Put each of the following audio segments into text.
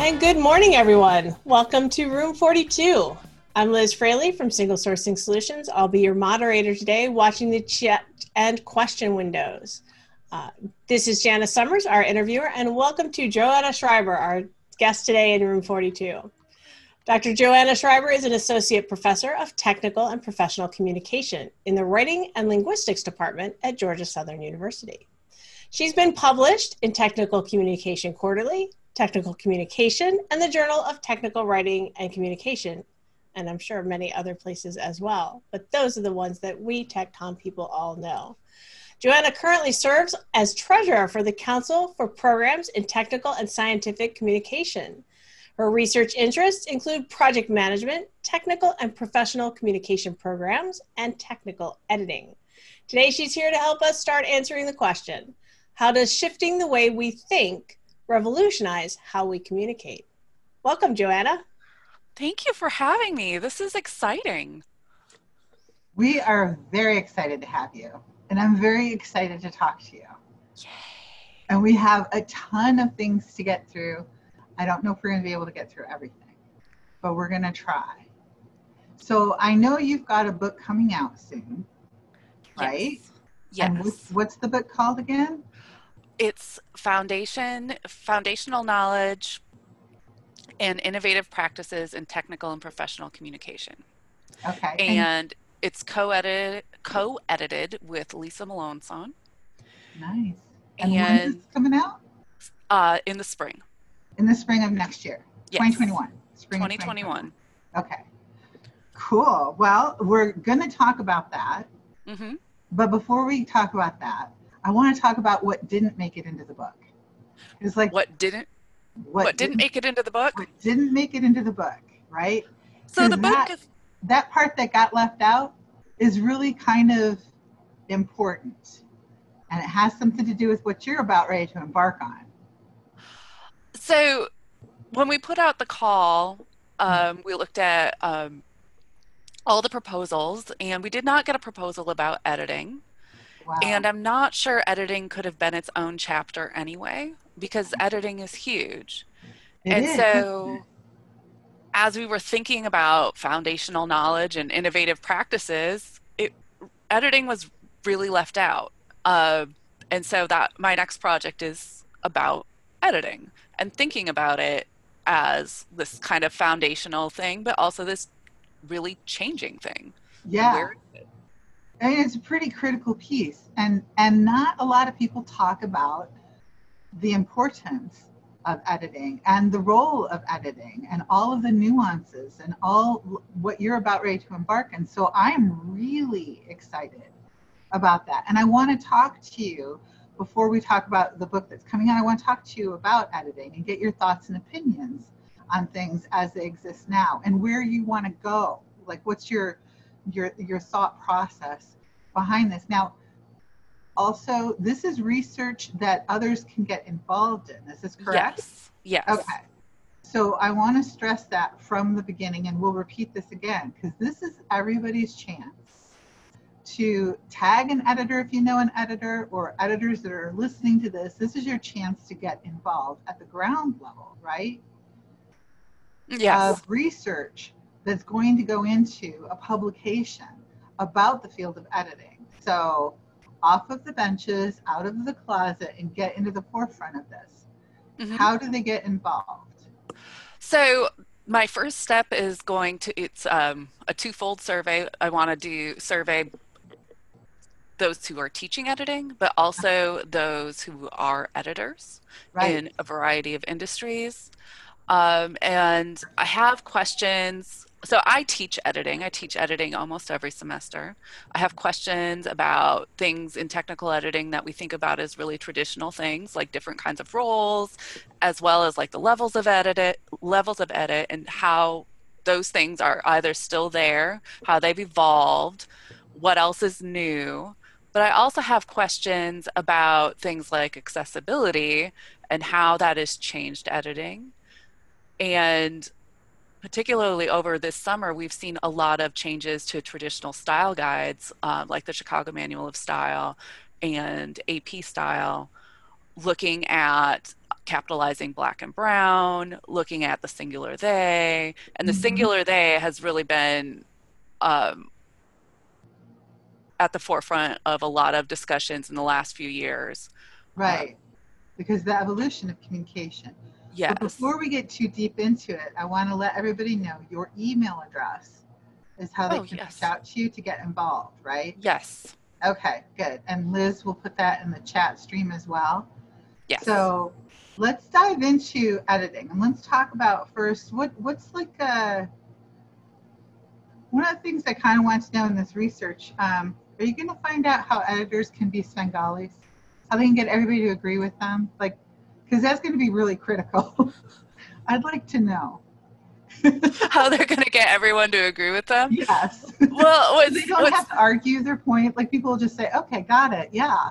And good morning, everyone. Welcome to Room 42. I'm Liz Fraley from Single Sourcing Solutions. I'll be your moderator today, watching the chat and question windows. This is Jana Summers, our interviewer, and welcome to Joanna Schreiber, our guest today in Room 42. Dr. Joanna Schreiber is an associate professor of technical and professional communication in the Writing and Linguistics Department at Georgia Southern University. She's been published in Technical Communication Quarterly, Technical Communication, and the Journal of Technical Writing and Communication, and I'm sure many other places as well. But those are the ones that we TechCom people all know. Joanna currently serves as treasurer for the Council for Programs in Technical and Scientific Communication. Her research interests include project management, technical and professional communication programs, and technical editing. Today, she's here to help us start answering the question, how does shifting the way we think revolutionize how we communicate? Welcome, Joanna. Thank you for having me. This is exciting. We are very excited to have you, and I'm very excited to talk to you. Yay. And we have a ton of things to get through. I don't know if we're going to be able to get through everything, but we're going to try. So I know you've got a book coming out soon, right? Yes. And what's the book called again? It's Foundational Knowledge and Innovative Practices in Technical and Professional Communication. Okay. And it's co-edited with Lisa Malonson. Nice. And when is it coming out? In the spring. In the spring of next year, yes. 2021. Spring 2021. Okay. Cool. Well, we're going to talk about that. Mm-hmm. But before we talk about that, I want to talk about what didn't make it into the book. It's like what didn't make it into the book? What didn't make it into the book, right? So the book that part that got left out is really kind of important. And it has something to do with what you're about ready to embark on. So when we put out the call, we looked at all the proposals, and we did not get a proposal about editing. Wow. And I'm not sure editing could have been its own chapter anyway, because editing is huge. So as we were thinking about foundational knowledge and innovative practices, editing was really left out. And so that my next project is about editing and thinking about it as this kind of foundational thing, but also this really changing thing. Yeah. I mean, it's a pretty critical piece, and not a lot of people talk about the importance of editing and the role of editing and all of the nuances and all what you're about ready to embark on. So I'm really excited about that. And I want to talk to you before we talk about the book that's coming out. I want to talk to you about editing and get your thoughts and opinions on things as they exist now and where you want to go. Like, what's your thought process behind this? Now, also, this is research that others can get involved in. Is this correct? Yes. Okay. So I want to stress that from the beginning, and we'll repeat this again, because this is everybody's chance to tag an editor if you know an editor, or editors that are listening to this. This is your chance to get involved at the ground level, right? Yes. Of research that's going to go into a publication about the field of editing. So off of the benches, out of the closet, and get into the forefront of this. Mm-hmm. How do they get involved? So my first step is it's a twofold survey. I want to survey those who are teaching editing, but also those who are editors in a variety of industries. And I have questions. So I teach editing. I teach editing almost every semester. I have questions about things in technical editing that we think about as really traditional things, like different kinds of roles, as well as like the levels of edit, and how those things are either still there, how they've evolved, what else is new. But I also have questions about things like accessibility and how that has changed editing. And particularly over this summer, we've seen a lot of changes to traditional style guides, like the Chicago Manual of Style and AP Style, looking at capitalizing black and brown, looking at the singular they, and the Mhm. singular they has really been um, at the forefront of a lot of discussions in the last few years. Right. Because the evolution of communication. But Yes. before we get too deep into it, I want to let everybody know your email address is how they Oh, can reach yes. out to you to get involved, right? Yes. Okay, good. And Liz will put that in the chat stream as well. Yes. So let's dive into editing, and let's talk about first what's like one of the things I kind of want to know in this research. Are you going to find out how editors can be Svengalis? How they can get everybody to agree with them? Like, because that's going to be really critical. I'd like to know. How they're going to get everyone to agree with them? Yes. Well, they don't have to argue their point. Like, people will just say, okay, got it. Yeah.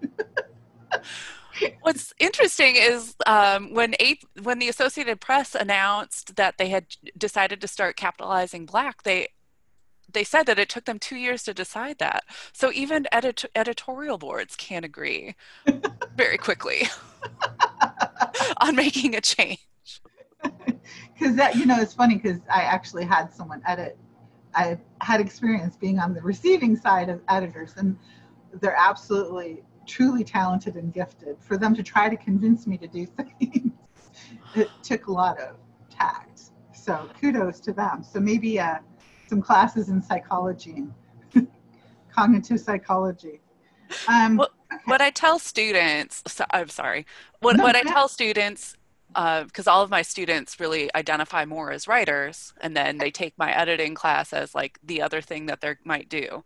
What's interesting is when the Associated Press announced that they had decided to start capitalizing black, they said that it took them 2 years to decide that. So even editorial boards can't agree very quickly on making a change. Because that, it's funny because I actually had someone edit. I had experience being on the receiving side of editors, and they're absolutely, truly talented and gifted. For them to try to convince me to do things, it took a lot of tact. So kudos to them. So maybe some classes in psychology, cognitive psychology. What I tell students, I'm sorry, No, what I tell students, because all of my students really identify more as writers, and then they take my editing class as like the other thing that they might do.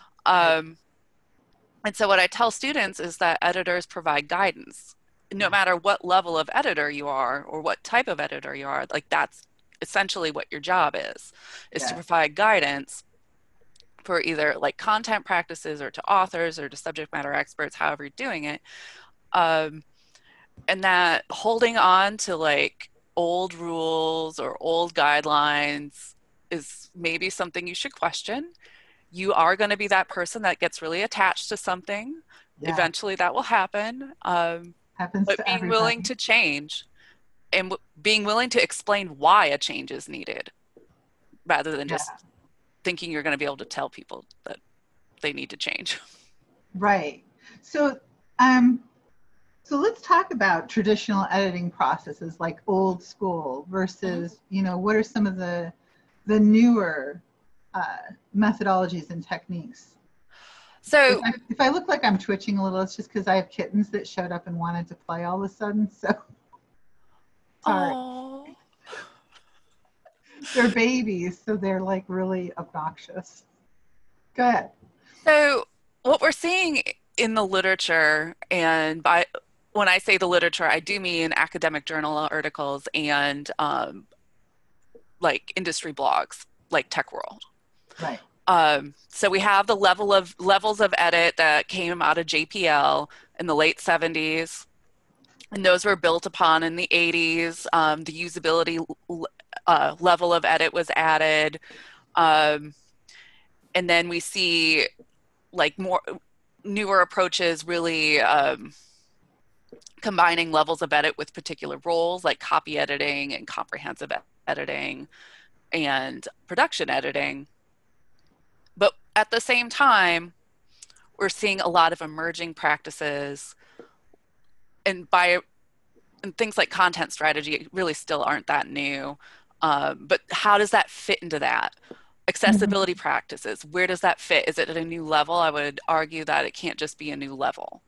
And so what I tell students is that editors provide guidance. No matter what level of editor you are or what type of editor you are, like that's essentially what your job is to provide guidance for either like content practices or to authors or to subject matter experts, however you're doing it. And that holding on to like old rules or old guidelines is maybe something you should question. You are going to be that person that gets really attached to something. Yeah. Eventually that will happen. Happens but to being everybody. Willing to change and being willing to explain why a change is needed rather than just thinking you're going to be able to tell people that they need to change. Right. So, so let's talk about traditional editing processes like old school versus, what are some of the newer methodologies and techniques? So if I look like I'm twitching a little, it's just because I have kittens that showed up and wanted to play all of a sudden. So sorry. Aww. They're babies, so they're like really obnoxious. Go ahead. So what we're seeing in the literature, and when I say the literature, I do mean academic journal articles and like industry blogs, like Tech World. Right. So we have the levels of edit that came out of JPL in the late 70s, and those were built upon in the 80s. The usability level of edit was added, and then we see like more newer approaches really combining levels of edit with particular roles like copy editing and comprehensive editing and production editing. But at the same time, we're seeing a lot of emerging practices, and things like content strategy really still aren't that new. But how does that fit into that? Accessibility practices, where does that fit? Is it at a new level? I would argue that it can't just be a new level.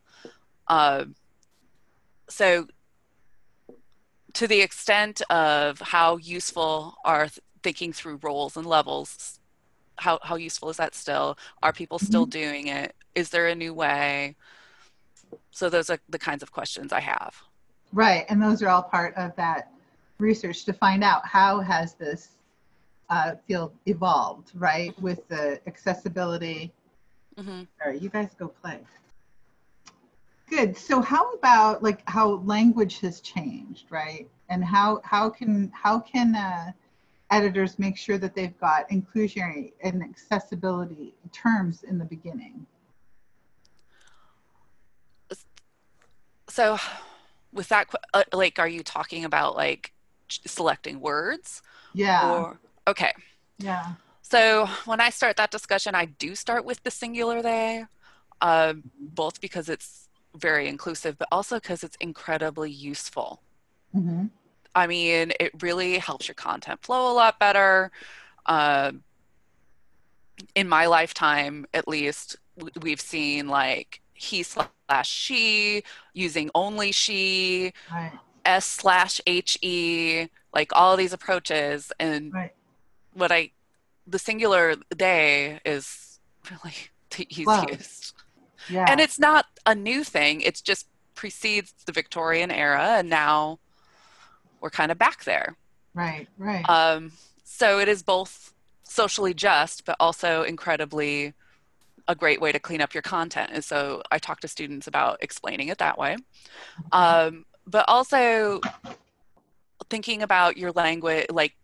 So to the extent of how useful are thinking through roles and levels, how useful is that still? Are people still doing it? Is there a new way? So those are the kinds of questions I have. Right, and those are all part of that research to find out how has this field evolved, right, with the accessibility. All right, you guys go play. Good. So how about like how language has changed, right? And how can editors make sure that they've got inclusionary and accessibility terms in the beginning? So with that, like, are you talking about like selecting words Yeah. or, okay. Yeah. So when I start that discussion, I do start with the singular they, both because it's very inclusive, but also because it's incredibly useful. Mm-hmm. I mean, it really helps your content flow a lot better. Uh, in my lifetime, at least, we've seen like he slash she, using only she, Right. S slash HE, like all these approaches. And Right. what the singular they is really the Love. easiest. And Yeah. it's not a new thing, it's just precedes the Victorian era, and now we're kind of back there. Right. Right. So it is both socially just, but also incredibly a great way to clean up your content. And so I talk to students about explaining it that way. But also thinking about your language, like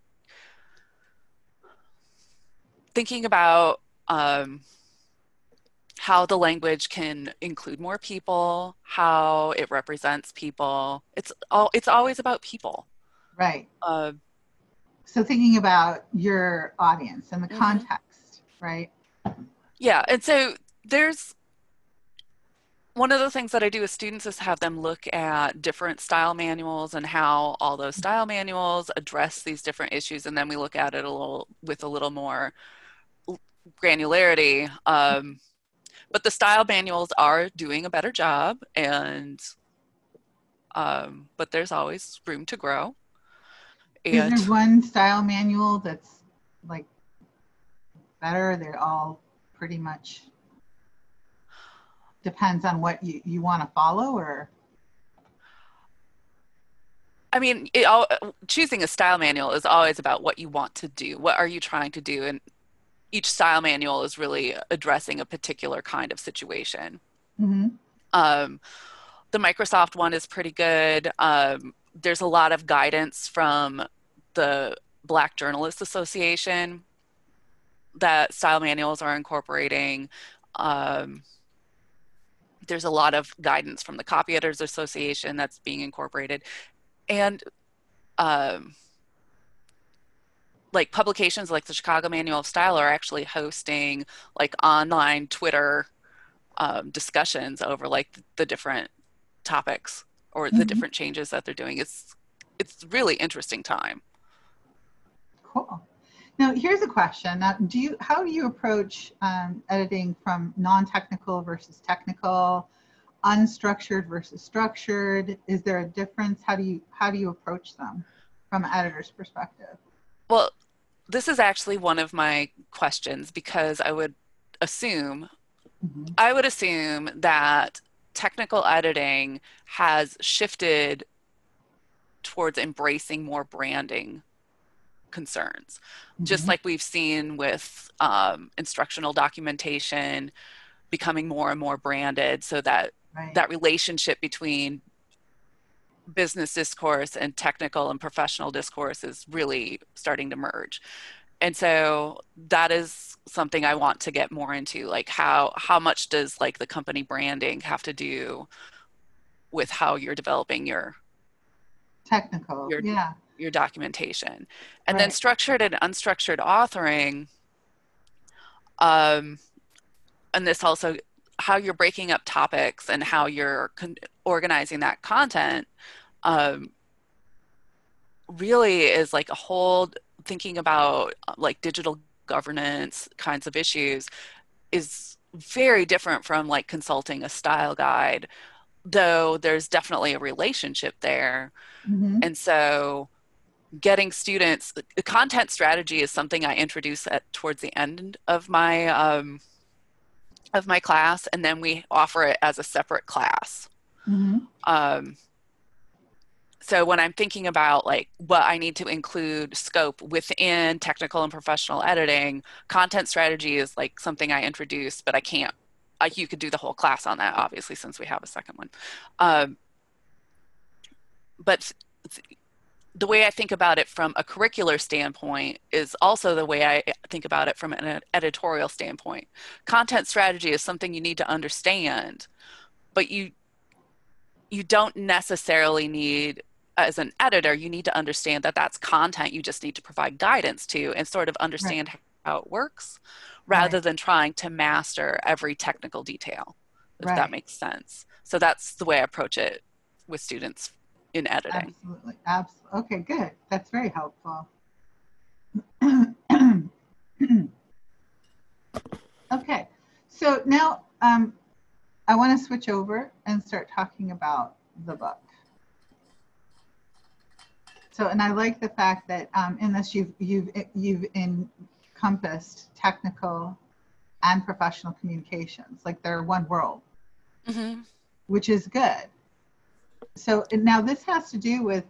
thinking about how the language can include more people, how it represents people. It's always about people. Right. Uh, So thinking about your audience and the mhm. context, right? Yeah, and so there's one of the things that I do with students is have them look at different style manuals and how all those style manuals address these different issues, and then we look at it with a little more granularity. But the style manuals are doing a better job, and but there's always room to grow. Is And there one style manual that's like better? They're all pretty much depends on what you want to follow, or I mean, choosing a style manual is always about what you want to do. What are you trying to do? And each style manual is really addressing a particular kind of situation. mm-hmm. Um, the Microsoft one is pretty good. There's a lot of guidance from the Black Journalists Association that style manuals are incorporating. There's a lot of guidance from the Copy Editors Association that's being incorporated. And like publications like the Chicago Manual of Style are actually hosting like online Twitter discussions over like the different topics or the Mm-hmm. different changes that they're doing. It's really interesting time. Cool. Now here's a question. Now, how do you approach editing from non-technical versus technical, unstructured versus structured? Is there a difference? How do you approach them from an editor's perspective? Well, this is actually one of my questions because assume Mm-hmm. I would assume that technical editing has shifted towards embracing more branding concerns, just Mm-hmm. like we've seen with instructional documentation becoming more and more branded, so that Right. that relationship between business discourse and technical and professional discourse is really starting to merge. And so that is something I want to get more into, like how much does like the company branding have to do with how you're developing Technical. your Yeah. your documentation. And then Right. structured and unstructured authoring, um, and this also how you're breaking up topics and how you're organizing that content, um, really is like a whole thinking about like digital governance kinds of issues is very different from like consulting a style guide, though there's definitely a relationship there. Mm-hmm. And so getting students, content strategy is something I introduce towards the end of my class, and then we offer it as a separate class. Mm-hmm. Um, so when I'm thinking about like what I need to include scope within technical and professional editing, content strategy is like something I introduced, but I can't. You could do the whole class on that, obviously, since we have a second one. But the way I think about it from a curricular standpoint is also the way I think about it from an editorial standpoint. Content strategy is something you need to understand, but you don't necessarily need, as an editor, you need to understand that that's content you just need to provide guidance to and sort of understand how it works, rather than trying to master every technical detail, if that makes sense. So that's the way I approach it with students in editing. Absolutely. Absolutely. Okay, good. That's very helpful. Okay, so now I want to switch over and start talking about the book. So, and I like the fact that in this you've encompassed technical and professional communications, like they're one world, which is good. So now this has to do with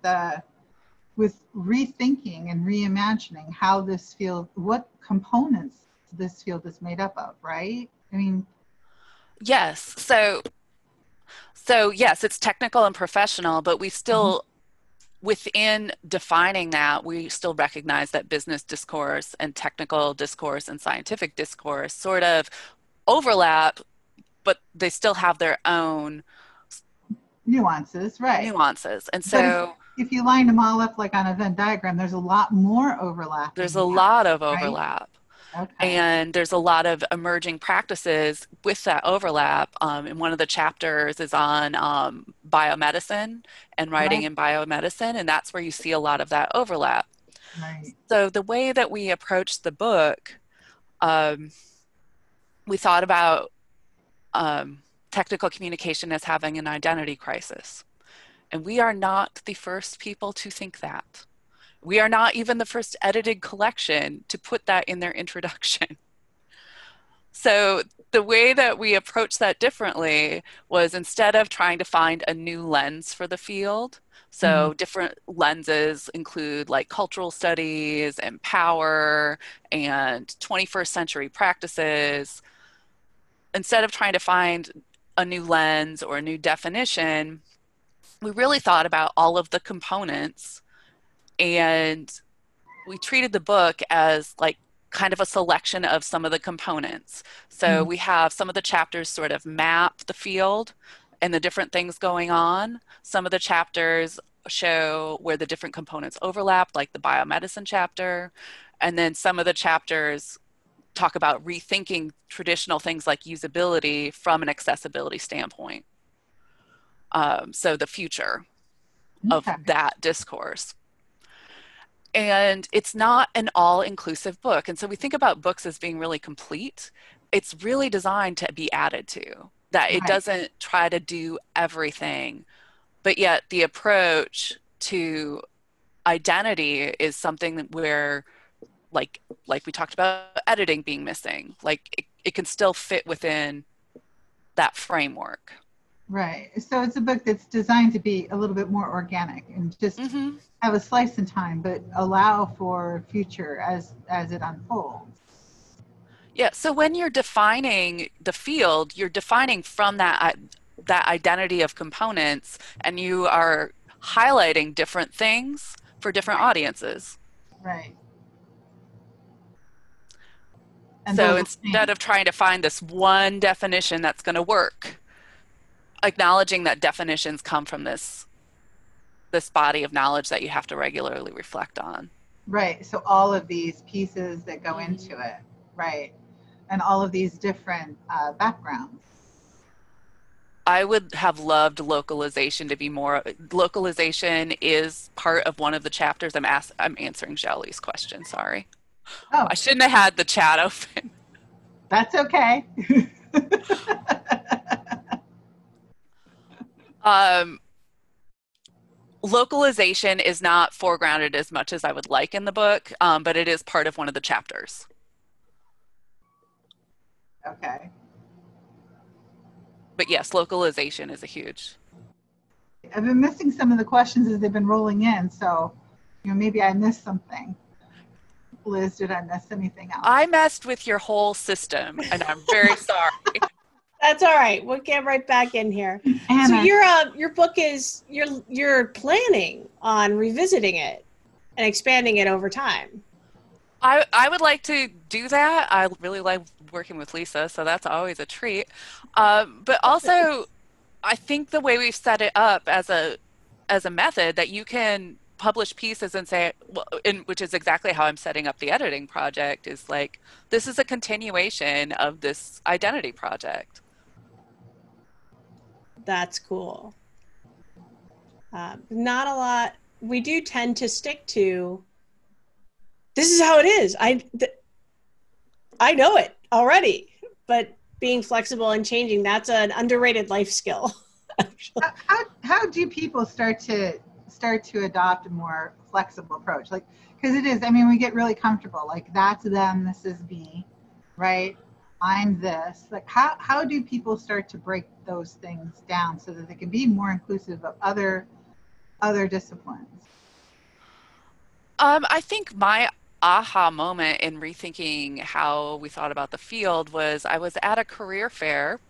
rethinking and reimagining how this field, what components this field is made up of, right? I mean, yes. So yes, it's technical and professional, but we still, within defining that, we still recognize that business discourse and technical discourse and scientific discourse sort of overlap, but they still have their own nuances, right? Nuances. And so if you line them all up like on a Venn diagram, there's a lot more overlap. There's a lot of overlap. Right? Okay. And there's a lot of emerging practices with that overlap. And one of the chapters is on biomedicine and writing in biomedicine, and that's where you see a lot of that overlap. Right. So the way that we approached the book, we thought about technical communication as having an identity crisis. And we are not the first people to think that. We are not even the first edited collection to put that in their introduction. So the way that we approached that differently was, instead of trying to find a new lens for the field, so different lenses include like cultural studies and power and 21st century practices, instead of trying to find a new lens or a new definition, we really thought about all of the components, and we treated the book as like kind of a selection of some of the components. So we have some of the chapters sort of map the field and the different things going on. Some of the chapters show where the different components overlap, like the biomedicine chapter. And then some of the chapters talk about rethinking traditional things like usability from an accessibility standpoint. So the future of that discourse. And it's not an all-inclusive book. And so we think about books as being really complete. It's really designed to be added to, that it doesn't try to do everything, but yet the approach to identity is something where, like we talked about editing being missing, like it can still fit within that framework. Right. So it's a book that's designed to be a little bit more organic and just have a slice in time, but allow for future as it unfolds. Yeah. So when you're defining the field, you're defining from that identity of components, and you are highlighting different things for different audiences. Right. And so instead of trying to find this one definition that's going to work, acknowledging that definitions come from this body of knowledge that you have to regularly reflect on. Right. So all of these pieces that go into it, right, and all of these different backgrounds. I would have loved localization to be more. Localization is part of one of the chapters. I'm answering Jolie's question. Sorry. Oh, I shouldn't have had the chat open. That's okay. Localization is not foregrounded as much as I would like in the book, but it is part of one of the chapters. Okay. But yes, localization is a huge. I've been missing some of the questions as they've been rolling in, so maybe I missed something. Liz, did I miss anything else? I messed with your whole system, and I'm very sorry. That's all right. We'll get right back in here. Anna. So your book is you're planning on revisiting it and expanding it over time. I would like to do that. I really like working with Lisa, so that's always a treat. But also, I think the way we've set it up as a method that you can publish pieces and say, well, which is exactly how I'm setting up the editing project, is like, this is a continuation of this identity project. That's cool. Not a lot. We do tend to stick to, this is how it is. I know it already, but being flexible and changing, that's an underrated life skill. How do people start to adopt a more flexible approach? Like, because it is, I mean, we get really comfortable, like, that's them, this is me, right? I'm this. Like, how do people start to break those things down so that they can be more inclusive of other disciplines? I think my aha moment in rethinking how we thought about the field was I was at a career fair,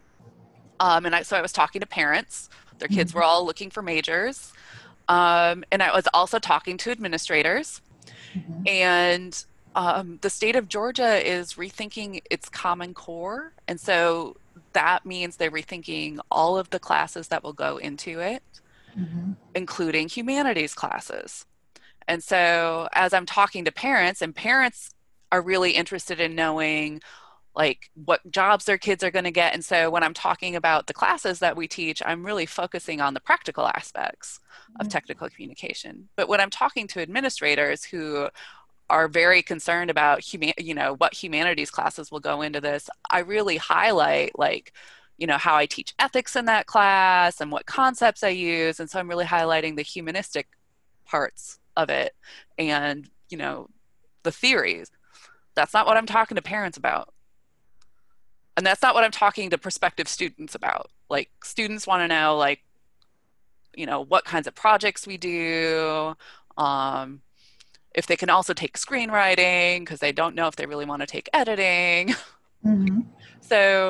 so I was talking to parents. Their kids were all looking for majors, and I was also talking to administrators. Mm-hmm. And the state of Georgia is rethinking its Common Core, and so that means they're rethinking all of the classes that will go into it, Mm-hmm. including humanities classes. And so as I'm talking to parents, and parents are really interested in knowing like what jobs their kids are going to get. And so when I'm talking about the classes that we teach, I'm really focusing on the practical aspects of technical communication. But when I'm talking to administrators who are very concerned about what humanities classes will go into this, I really highlight like, how I teach ethics in that class and what concepts I use. And so I'm really highlighting the humanistic parts of it and, the theories. That's not what I'm talking to parents about. And that's not what I'm talking to prospective students about. Like, students want to know, like, what kinds of projects we do, if they can also take screenwriting, because they don't know if they really want to take editing. Mm-hmm. So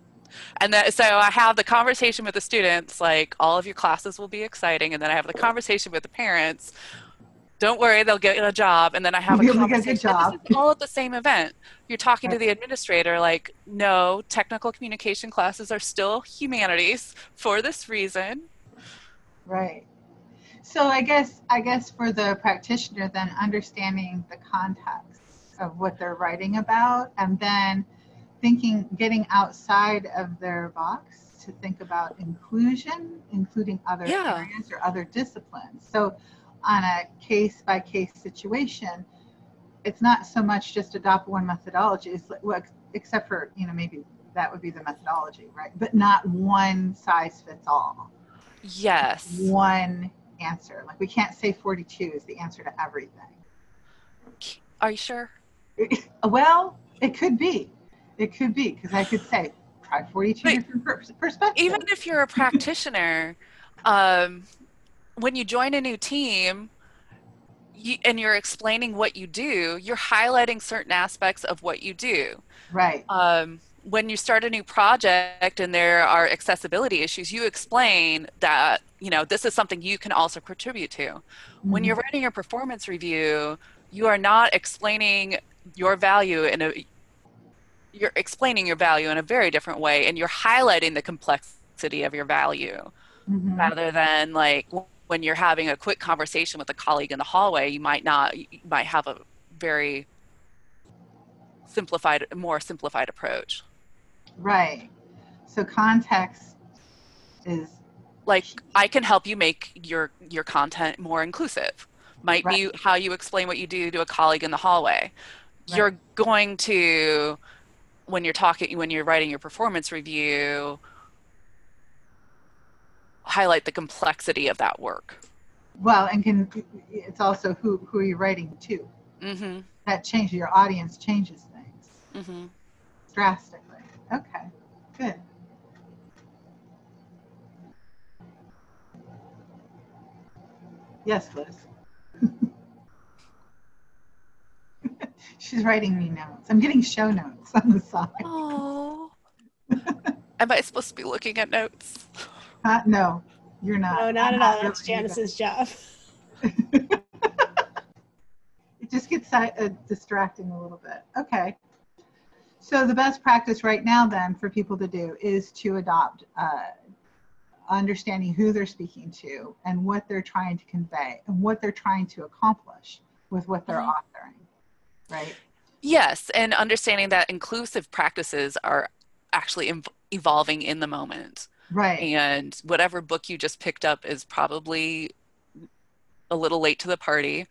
I have the conversation with the students, like, all of your classes will be exciting. And then I have the conversation with the parents. Don't worry, they'll get a job. And then I have a conversation. This is all at the same event. You're talking to the administrator, like, no, technical communication classes are still humanities for this reason. Right. So I guess for the practitioner, then understanding the context of what they're writing about, and then getting outside of their box to think about inclusion, including other areas or other disciplines. So on a case-by-case situation, it's not so much just adopt one methodology, it's like, except for, maybe that would be the methodology, right? But not one size fits all. Yes. One answer. Like, we can't say 42 is the answer to everything. Are you sure? Well, it could be. It could be, because I could say, try 42 different perspectives. Even if you're a practitioner, when you join a new team and you're explaining what you do, you're highlighting certain aspects of what you do. Right. When you start a new project and there are accessibility issues, you explain that, this is something you can also contribute to. Mm-hmm. When you're writing your performance review, you are not explaining your value you're explaining your value in a very different way, and you're highlighting the complexity of your value, mm-hmm. rather than like when you're having a quick conversation with a colleague in the hallway, you might have a very more simplified approach. Right. So context is like, I can help you make your content more inclusive. Might be how you explain what you do to a colleague in the hallway. Right. You're going to, when you're writing your performance review, highlight the complexity of that work. Well, and it's also who are you writing to? Mm-hmm. That changes, your audience changes things. Mm-hmm. Drastically. Okay, good. Yes, Liz. She's writing me notes. I'm getting show notes on the side. Oh. Am I supposed to be looking at notes? No, you're not. No, not at all. That's Janice's job. It just gets distracting a little bit. Okay. So the best practice right now then for people to do is to adopt understanding who they're speaking to and what they're trying to convey and what they're trying to accomplish with what they're authoring, right? Yes, and understanding that inclusive practices are actually evolving in the moment. Right. And whatever book you just picked up is probably a little late to the party.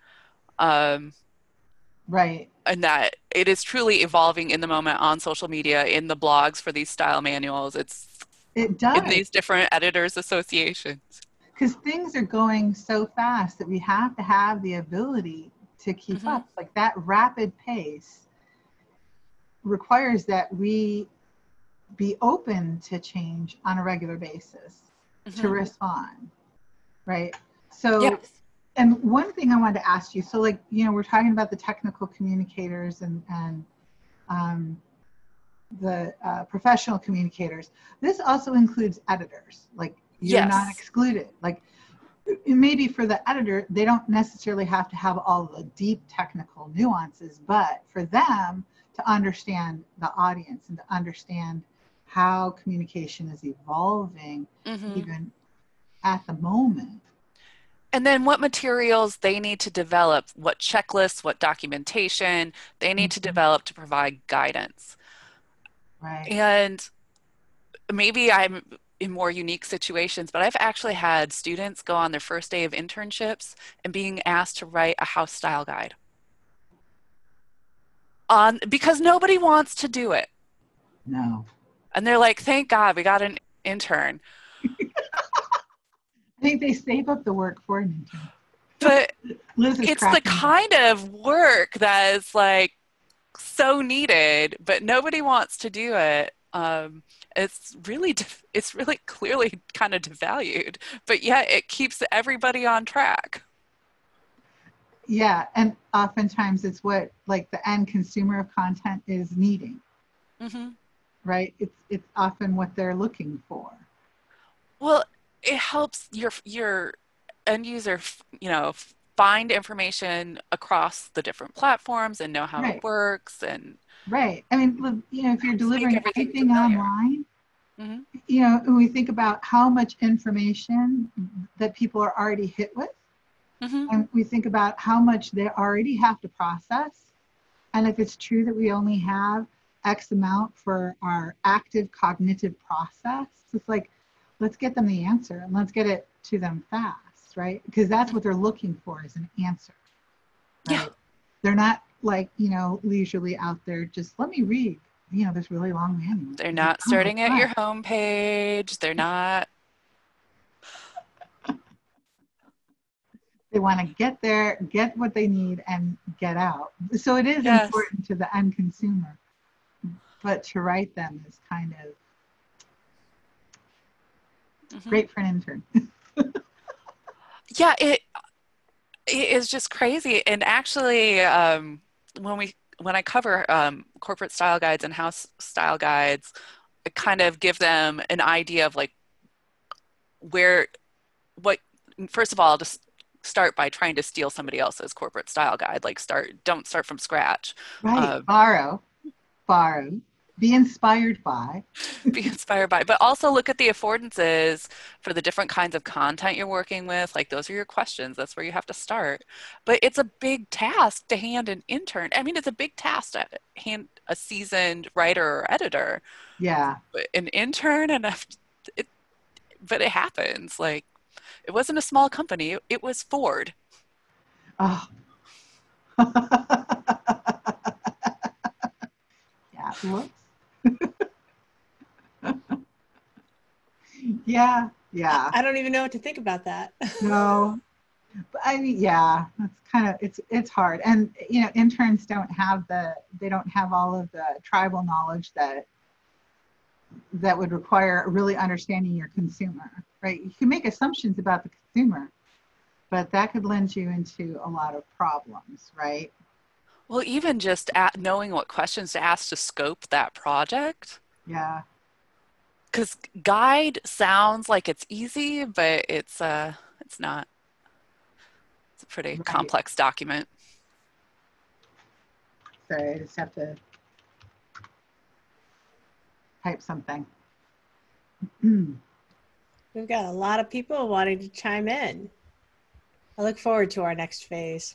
Right. And that it is truly evolving in the moment on social media, in the blogs for these style manuals. It does. In these different editors associations. Because things are going so fast that we have to have the ability to keep up. Like that rapid pace requires that we be open to change on a regular basis to respond, right? So, yes. And one thing I wanted to ask you, so like, you know, we're talking about the technical communicators and the professional communicators. This also includes editors. Like you're not excluded. Like maybe for the editor, they don't necessarily have to have all the deep technical nuances, but for them to understand the audience and to understand how communication is evolving even at the moment. And then what materials they need to develop, what checklists, what documentation they need to develop to provide guidance. Right. And maybe I'm in more unique situations, but I've actually had students go on their first day of internships and being asked to write a house style guide. Because nobody wants to do it. No. And they're like, thank God we got an intern. I think they save up the work for an intern. But it's the kind of work that is like so needed, but nobody wants to do it. It's really clearly kind of devalued, but yet it keeps everybody on track. Yeah, and oftentimes it's what like the end consumer of content is needing. Right? It's often what they're looking for. Well, it helps your end user, find information across the different platforms and know how it works. And right. I mean, if you're delivering anything online, when we think about how much information that people are already hit with, and we think about how much they already have to process, and if it's true that we only have X amount for our active cognitive process, it's like, let's get them the answer and let's get it to them fast, right? Because that's what they're looking for is an answer. Right? Yeah. They're not like, leisurely out there, just let me read, this really long manual. They're not starting at your homepage. They're not. They want to get there, get what they need, and get out. So it is important to the end consumer. But to write them is kind of great for an intern. Yeah, it is just crazy. And actually, when I cover corporate style guides and house style guides, I kind of give them an idea of like first of all, just start by trying to steal somebody else's corporate style guide. Like don't start from scratch. Right, borrow, be inspired by. Be inspired by, but also look at the affordances for the different kinds of content you're working with. Like those are your questions. That's where you have to start. But it's a big task to hand an intern. I mean, it's a big task to hand a seasoned writer or editor. Yeah. But an intern but it happens. Like it wasn't a small company. It was Ford. Oh. Yeah. Whoops. Yeah. I don't even know what to think about that. No. But I mean, yeah, that's kind of, it's hard. And, interns don't have all of the tribal knowledge that would require really understanding your consumer, right? You can make assumptions about the consumer, but that could lend you into a lot of problems, right? Well, even just knowing what questions to ask to scope that project. Yeah. Because guide sounds like it's easy, but it's not. It's a pretty complex document. Sorry, I just have to type something. We've got a lot of people wanting to chime in. I look forward to our next phase.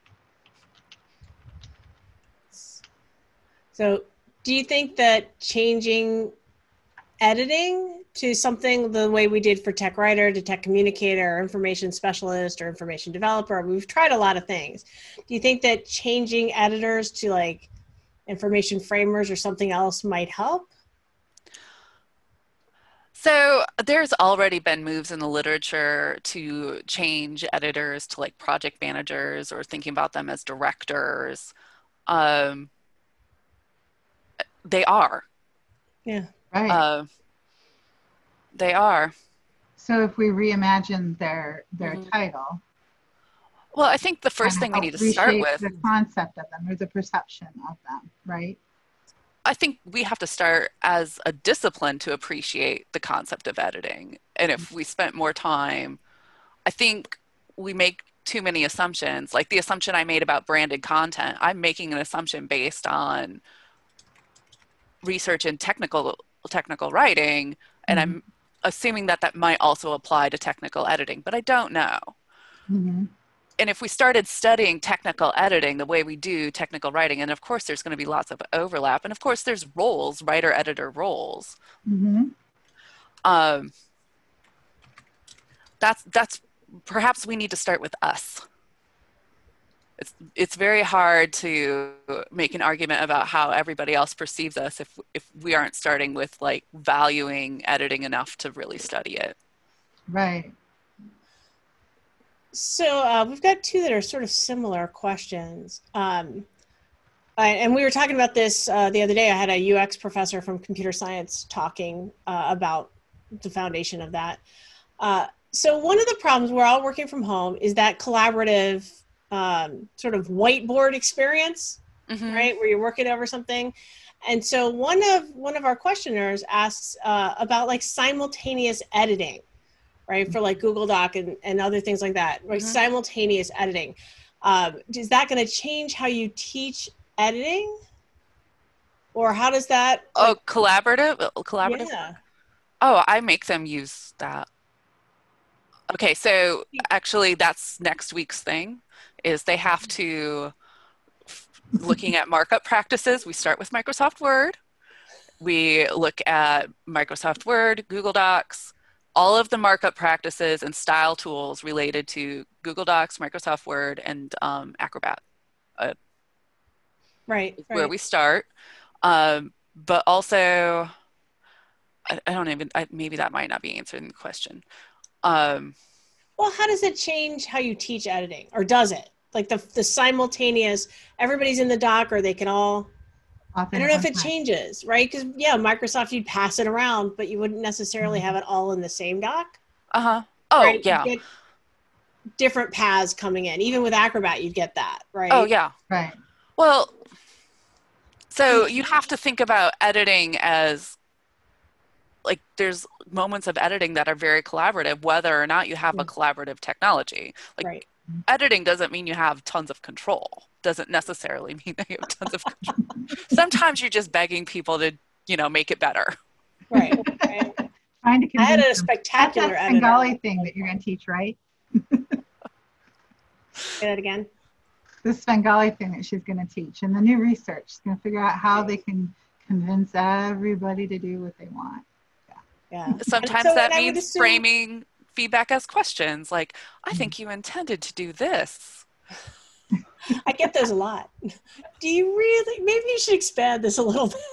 So do you think that changing editing to something the way we did for tech writer to tech communicator or information specialist or information developer, we've tried a lot of things. Do you think that changing editors to like information framers or something else might help? So there's already been moves in the literature to change editors to like project managers or thinking about them as directors. Um, they are. Yeah. Right. They are. So if we reimagine their Mhm. title, Well, I think the first kind thing of we help need to start reshape with, the concept of them or the perception of them, right? I think we have to start as a discipline to appreciate the concept of editing. And if we spent more time, I think we make too many assumptions. Like the assumption I made about branded content, I'm making an assumption based on research in technical writing, and Mm-hmm. I'm assuming that that might also apply to technical editing, but I don't know. Mm-hmm. And if we started studying technical editing the way we do technical writing, and of course there's going to be lots of overlap, and of course there's roles, writer editor roles. Mm-hmm. Um, that's perhaps we need to start with us. It's very hard to make an argument about how everybody else perceives us if we aren't starting with like valuing editing enough to really study it. Right. So we've got two that are sort of similar questions. And we were talking about this the other day. I had a UX professor from computer science talking about the foundation of that. So one of the problems, we're all working from home, is that collaborative sort of whiteboard experience, right, where you're working over something. And so one of our questioners asks about like simultaneous editing, right, for like Google Doc and other things like that, right? Simultaneous editing. Is that going to change how you teach editing? Or how does that? Oh, collaborative? Yeah. Oh, I make them use that. Okay, so actually that's next week's thing, is they have to, looking at markup practices, we start with Microsoft Word. We look at Microsoft Word, Google Docs, all of the markup practices and style tools related to Google Docs, Microsoft Word, and Acrobat. Right. Where we start. But also, I don't even, maybe that might not be answering the question. Well, how does it change how you teach editing? Or does it? Like the simultaneous, everybody's in the doc, or they can all, I don't know if it changes, right? Because yeah, Microsoft, you'd pass it around, but you wouldn't necessarily have it all in the same doc. Oh, right? yeah. You get different paths coming in. Even with Acrobat, you'd get that, right? Oh, yeah. Right. Well, so you have to think about editing as like there's moments of editing that are very collaborative, whether or not you have a collaborative technology. Like editing doesn't mean you have tons of control. Doesn't necessarily mean that you have tons of control. Sometimes you're just begging people to, make it better. Right. Trying to convince I had a them. spectacular That's that Svengali thing that you're going to teach, right? Say that again. The Svengali thing that she's going to teach, and the new research. She's going to figure out how they can convince everybody to do what they want. Yeah. Sometimes that means framing feedback as questions, like, I think you intended to do this. I get those a lot. Do you really? Maybe you should expand this a little bit.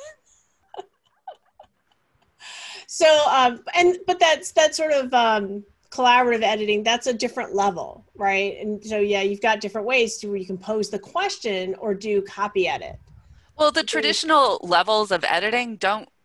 So, but that's sort of collaborative editing. That's a different level, right? And so, yeah, you've got different ways to where you can pose the question or do copy edit. Well, the traditional levels of editing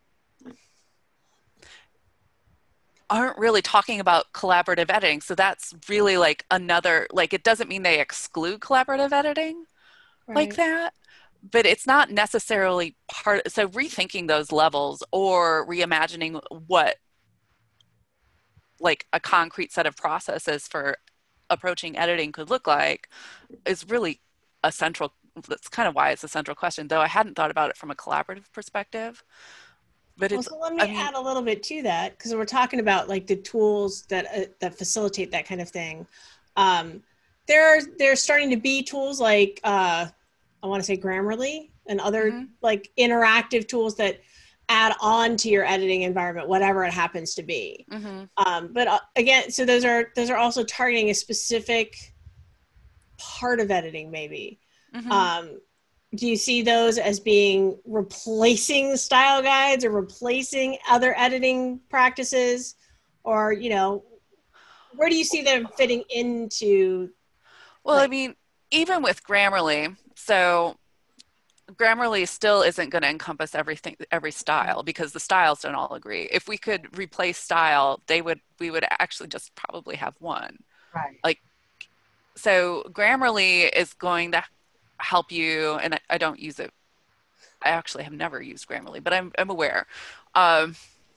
aren't really talking about collaborative editing. So that's really like another, like, it doesn't mean they exclude collaborative editing like that, but it's not necessarily so rethinking those levels or reimagining what like a concrete set of processes for approaching editing could look like is really that's kind of why it's a central question, though I hadn't thought about it from a collaborative perspective. But Well, it's, so let me I mean, add a little bit to that, because we're talking about like the tools that facilitate that kind of thing. Um, there's starting to be tools like I want to say Grammarly and other like interactive tools that add on to your editing environment, whatever it happens to be. But again, so those are also targeting a specific part of editing, maybe. Do you see those as being replacing style guides or replacing other editing practices? Or, where do you see them fitting into? well, I mean, even with Grammarly, so Grammarly still isn't going to encompass everything, every style, because the styles don't all agree. If we could replace style, we would actually just probably have one. Right. Like, so Grammarly is going to help you, and I don't use it. I actually have never used Grammarly, but I'm aware. I'm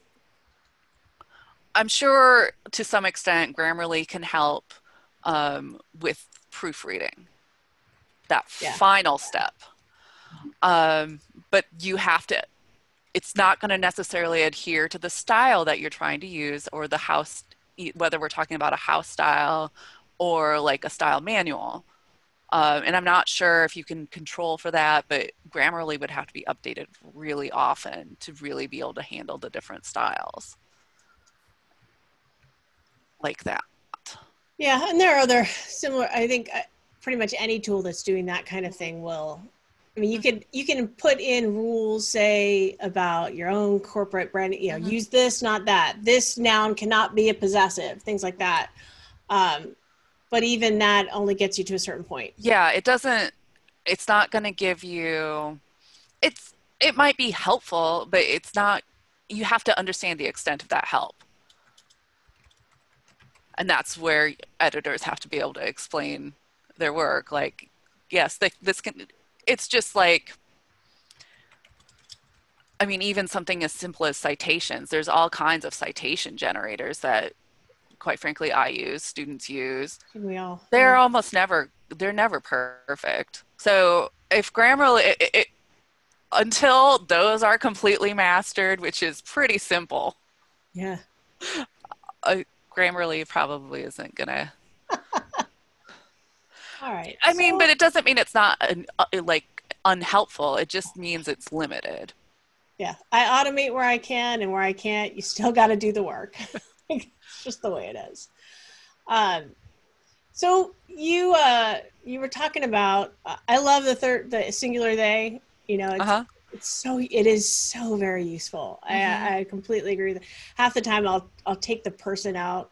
sure to some extent Grammarly can help with proofreading, that final step. But you have to, it's not going to necessarily adhere to the style that you're trying to use, or the house, whether we're talking about a house style or like a style manual. And I'm not sure if you can control for that, but Grammarly would have to be updated really often to really be able to handle the different styles like that. Yeah, and there are other similar, I think pretty much any tool that's doing that kind of thing will, I mean, you can put in rules, say, about your own corporate brand, use this, not that. This noun cannot be a possessive, things like that. But even that only gets you to a certain point. Yeah, it's not going to give you, it might be helpful, but it's not, you have to understand the extent of that help. And that's where editors have to be able to explain their work. Like, yes, it's just like, I mean, even something as simple as citations, there's all kinds of citation generators that, quite frankly, I use, students use. They're never perfect. So if Grammarly, until those are completely mastered, which is pretty simple. Yeah. Grammarly probably isn't gonna. All right. I mean, but it doesn't mean it's not like unhelpful. It just means it's limited. Yeah, I automate where I can, and where I can't, you still got to do the work. It's just the way it is. So you were talking about. I love the singular they. It is so very useful. I completely agree. Half the time I'll take the person out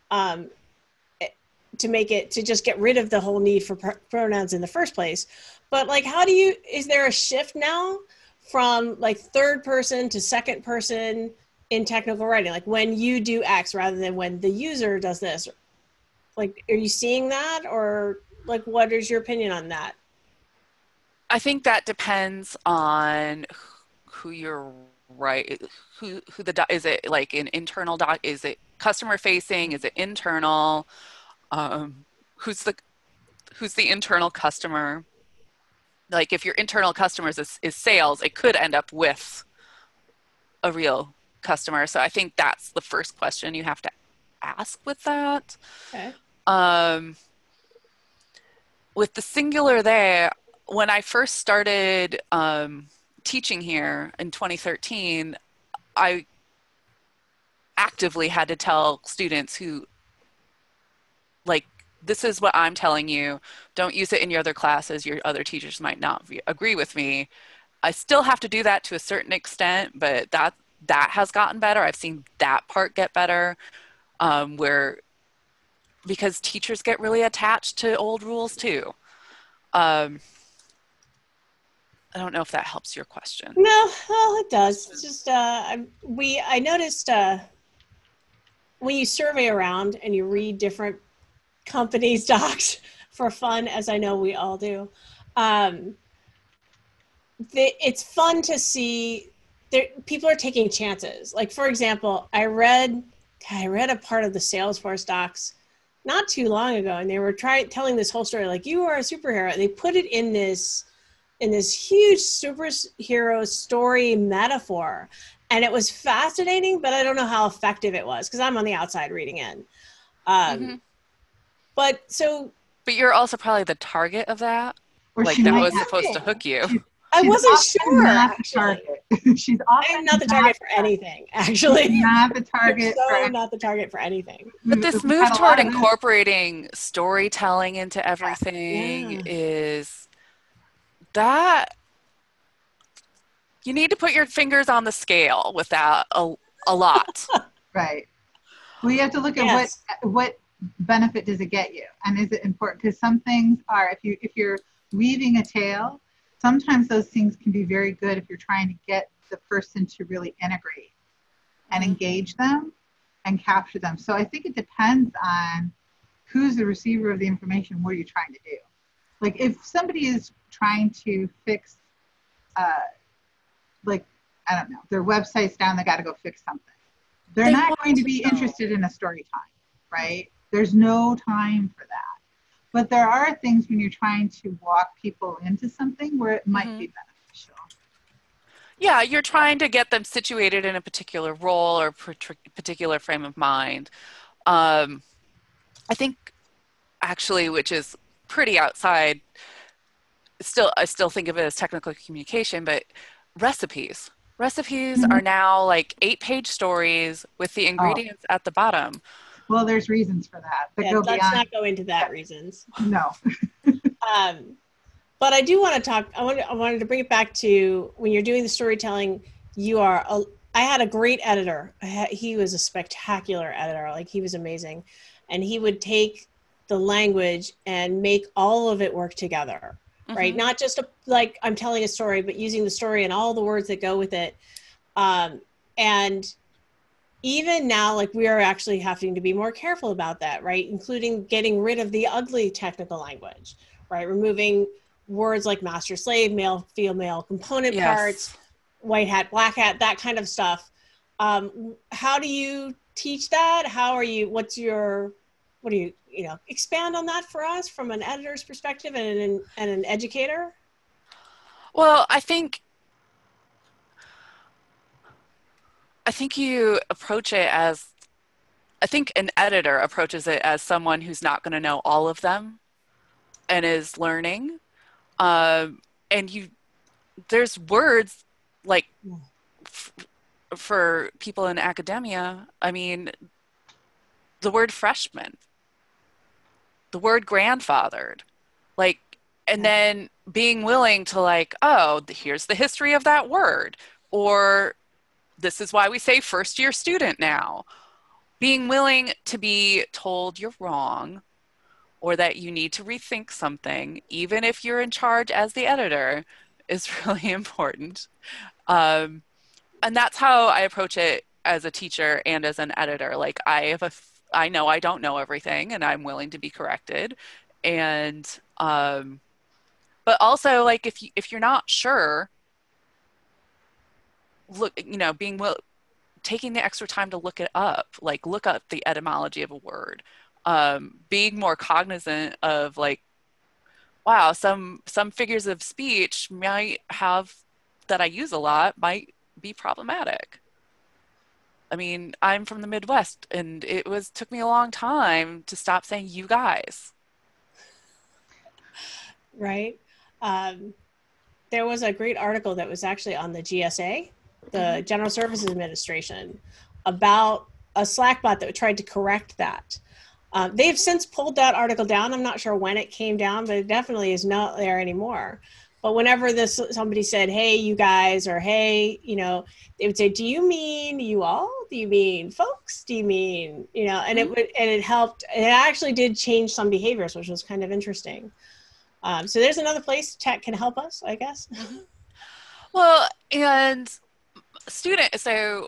to just get rid of the whole need for pronouns in the first place. But like, is there a shift now from like third person to second person in technical writing? Like when you do X rather than when the user does this, like, are you seeing that, or like, what is your opinion on that? I think that depends on who you're right. Who is it like an internal doc? Is it customer facing? Is it internal? Who's the internal customer? Like if your internal customers is sales, it could end up with a real customer. So I think that's the first question you have to ask with that. Okay. With the singular there, when I first started teaching here in 2013, I actively had to tell students who, like, this is what I'm telling you. Don't use it in your other classes. Your other teachers might not agree with me. I still have to do that to a certain extent, but that has gotten better. I've seen that part get better, because teachers get really attached to old rules too. I don't know if that helps your question. No, well, it does. It's just I noticed when you survey around and you read different companies' docs for fun, as I know we all do, it's fun to see people are taking chances. Like, for example, I read a part of the Salesforce docs not too long ago, and they were telling this whole story, like, you are a superhero. And they put it in this huge superhero story metaphor. And it was fascinating, but I don't know how effective it was because I'm on the outside reading in. But you're also probably the target of that. Or like that was supposed to hook you. I wasn't sure. Not the target. She's often I'm not the target for anything, actually. Not the target. Not the target for anything. But this move toward incorporating storytelling into everything is that you need to put your fingers on the scale with that a lot. Right. Well, you have to look at what benefit does it get you, and is it important? Because some things are, if you're weaving a tale, sometimes those things can be very good if you're trying to get the person to really integrate and engage them and capture them. So I think it depends on who's the receiver of the information. What are you trying to do? Like if somebody is trying to fix, like, I don't know, their website's down, they got to go fix something. They're not going to be interested in a story time, right? There's no time for that. But there are things when you're trying to walk people into something where it might be beneficial. Yeah, you're trying to get them situated in a particular role or particular frame of mind. I think, actually, which is pretty outside, I still think of it as technical communication, but recipes. Recipes are now like 8-page stories with the ingredients at the bottom. Well, there's reasons for that. Let's not go into that reasons. No. But I do want to talk. I wanted to bring it back to when you're doing the storytelling. I had a great editor. He was a spectacular editor. Like, he was amazing, and he would take the language and make all of it work together. Right? Not just like I'm telling a story, but using the story and all the words that go with it. And even now, like, we are actually having to be more careful about that, right? Including getting rid of the ugly technical language, right? Removing words like master, slave, male, female, component parts, white hat, black hat, that kind of stuff. How do you teach that? What do you expand on that for us from an editor's perspective and an educator? Well, I think you approach it as, I think an editor approaches it as someone who's not going to know all of them and is learning. There's words like for people in academia, I mean, the word freshman, the word grandfathered, like, and then being willing to like, oh, here's the history of that word, or this is why we say first year student now. Being willing to be told you're wrong or that you need to rethink something, even if you're in charge as the editor, is really important. And that's how I approach it as a teacher and as an editor. Like, I know I don't know everything and I'm willing to be corrected. And, but also, like, if you're not sure, taking the extra time to look it up, like look up the etymology of a word, being more cognizant of like, wow, some figures of speech that I use a lot might be problematic. I mean, I'm from the Midwest, and it took me a long time to stop saying you guys. Right. There was a great article that was actually on the GSA, the General Services Administration, about a Slack bot that tried to correct that. They have since pulled that article down. I'm not sure when it came down, but it definitely is not there anymore. But whenever somebody said, hey, you guys, or hey, they would say, do you mean you all? Do you mean folks? Do you mean, and it helped. It actually did change some behaviors, which was kind of interesting. So there's another place tech can help us, I guess. Well, and students,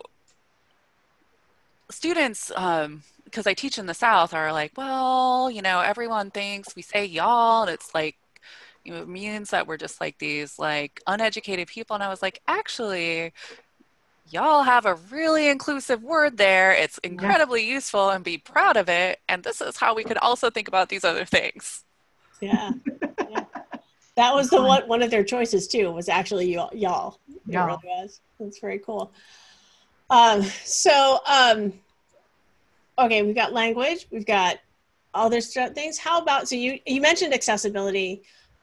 because I teach in the South, are like, well, everyone thinks we say y'all, and it's like, it means that we're just like these like uneducated people. And I was like, actually, y'all have a really inclusive word there. It's incredibly useful, and be proud of it. And this is how we could also think about these other things. Yeah. That was one of their choices too, was actually y'all. It really was. That's very cool. Okay, we've got language, we've got other things. How about, so you mentioned accessibility.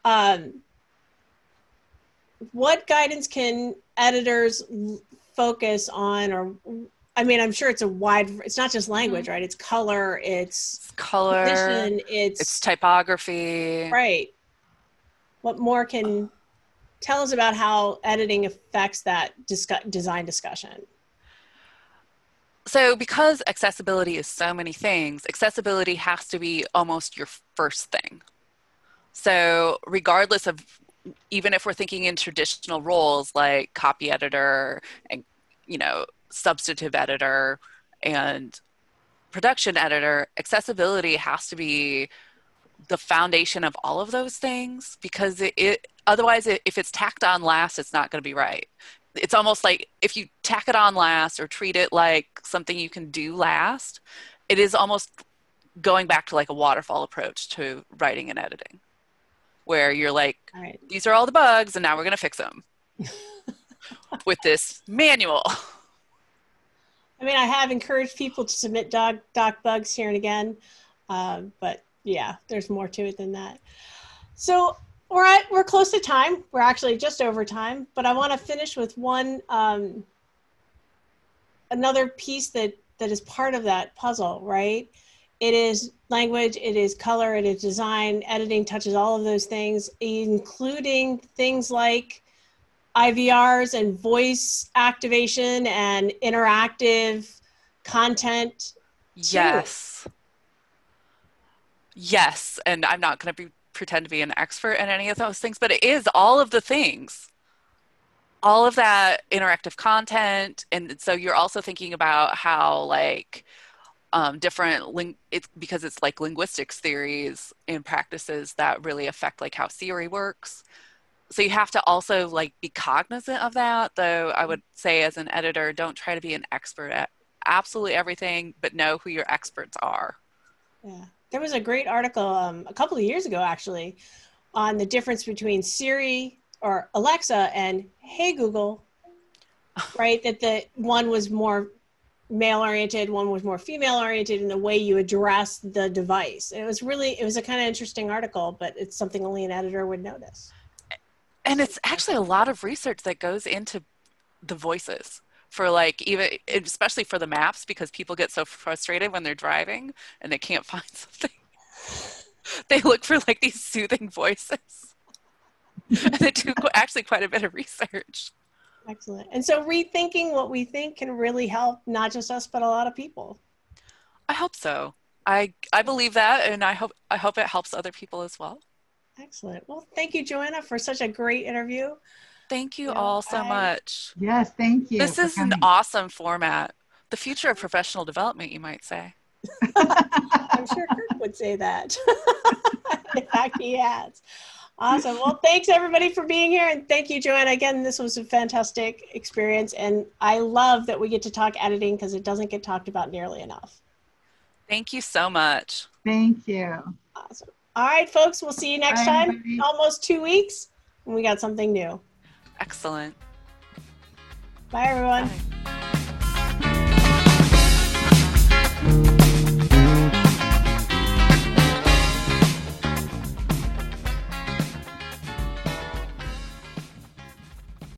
What guidance can editors focus on, or, I mean, I'm sure it's it's not just language, right? It's color, it's position, it's typography. Right. What more can tell us about how editing affects that design discussion? So because accessibility is so many things, accessibility has to be almost your first thing. So regardless of, even if we're thinking in traditional roles like copy editor and, substantive editor and production editor, accessibility has to be the foundation of all of those things, because otherwise, if it's tacked on last, it's not going to be right. It's almost like if you tack it on last or treat it like something you can do last, it is almost going back to like a waterfall approach to writing and editing, where you're like, right, these are all the bugs and now we're going to fix them with this manual. I mean, I have encouraged people to submit doc bugs here and again, but yeah, there's more to it than that. So we're close to time. We're actually just over time, but I want to finish with one another piece that is part of that puzzle, right? It is language, it is color, it is design. Editing touches all of those things, including things like IVRs and voice activation and interactive content too. Yes, and I'm not going to pretend to be an expert in any of those things, but it is all of the things, all of that interactive content. And so you're also thinking about how like because it's like linguistics theories and practices that really affect like how Siri works. So you have to also like be cognizant of that, though I would say as an editor, don't try to be an expert at absolutely everything, but know who your experts are. Yeah. There was a great article a couple of years ago, actually, on the difference between Siri or Alexa and Hey Google, right? That the one was more male-oriented, one was more female-oriented in the way you address the device. And it was a kind of interesting article, but it's something only an editor would notice. And it's actually a lot of research that goes into the voices for like, even especially for the maps, because people get so frustrated when they're driving and they can't find something. They look for like these soothing voices. And they do actually quite a bit of research. Excellent. And so rethinking what we think can really help not just us, but a lot of people. I hope so. I believe that, and I hope it helps other people as well. Excellent. Well, thank you, Joanna, for such a great interview. Thank you all so much. Yes, thank you. This is an awesome format. The future of professional development, you might say. I'm sure Kirk would say that. In fact, he has. Awesome. Well, thanks everybody for being here. And thank you, Joanna. Again, this was a fantastic experience. And I love that we get to talk editing because it doesn't get talked about nearly enough. Thank you so much. Thank you. Awesome. All right, folks, we'll see you next time. Everybody. Almost 2 weeks, and we got something new. Excellent. Bye, everyone. Bye.